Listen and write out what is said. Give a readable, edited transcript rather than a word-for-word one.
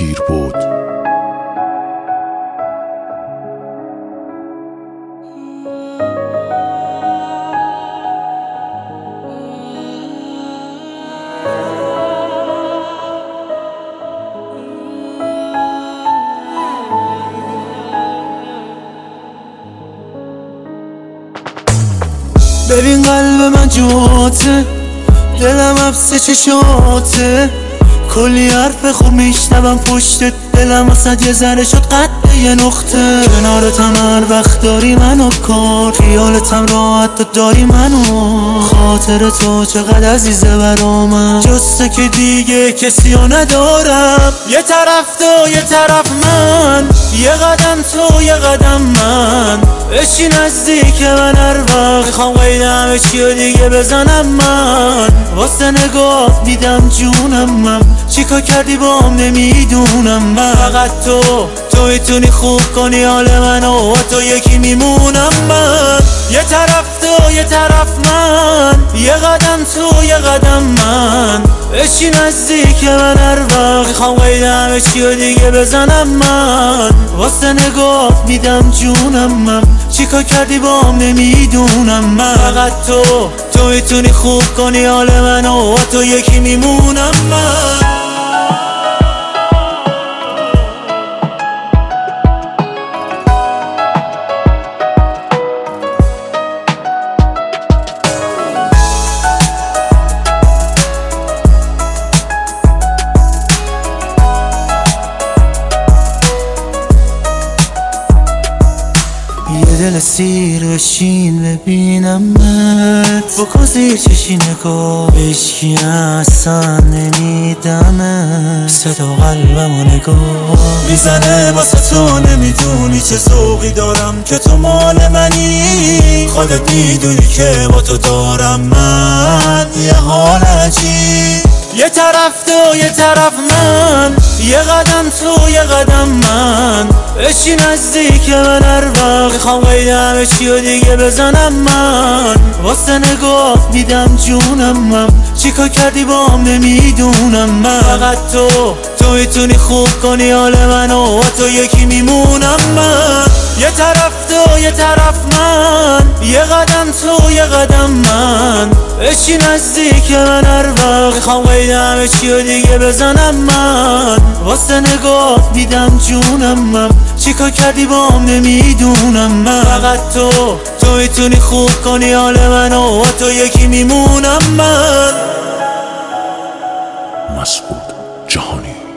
تیر بود. ببین قلب من جوته، دلم حبس چشاته، کلی حرف خوب میشنوم پشتت، دلم واسه یه ذره شد قد یه نقطه. کنارتم هر وقت داری منو کار، خیالتم راحت تو داری منو، خاطر تو چقدر عزیزه برامن، جسته که دیگه کسی رو ندارم. یه طرف تو یه طرف من، یه قدم تو یه قدم من، بشی نزدیک من هر وقت میخوام قید همه چی رو دیگه بزنم. من واسه نگاه میدم جونم، من چیکار کردی بام نمیدونم. من فقط تو میتونی خوب کنی حال منو، تو یکی میمونم. من یه طرف تو یه طرف من، یه قدم تو یه قدم من، بشی نزدیک من هر وقت میخوام قید همه چی رو دیگه بزنم. من واسه نگاه میدم جونم، من چیکار کردی بام نمیدونم. من فقط تو میتونی خوب کنی حال منو، تو یکی میمونم. من یه دل سیر بشین ببینمت، بکن زیر چشی نگاه، عشقی اصلا نمیدمه، صدا قلبمو نگاه میزنه واسه تو. نمیدونی چه ذوقی دارم که تو مال منی، خودت میدونی که با تو دارم من یه حال عجیب. یه طرف تو یه طرف من، یه قدم تو یه قدم من، بشی نزدیک من هر وقت میخوام قید همه چی رو دیگه بزنم. من واسه نگاه میدم جونم، من چیکار کردی بام نمیدونم. من فقط تو میتونی خوب کنی حال منو، تو یکی میمونم. من یه طرف تو یه طرف من، یه قدم تو یه قدم من، بشی نزدیک من هر وقت میخوام قید همه چی رو دیگه بزنم. من واسه نگاه میدم جونم، من چیکار کردی بام نمیدونم. من فقط تو میتونی خوب کنی حال منو، تو یکی میمونم. من مسعود جهانی.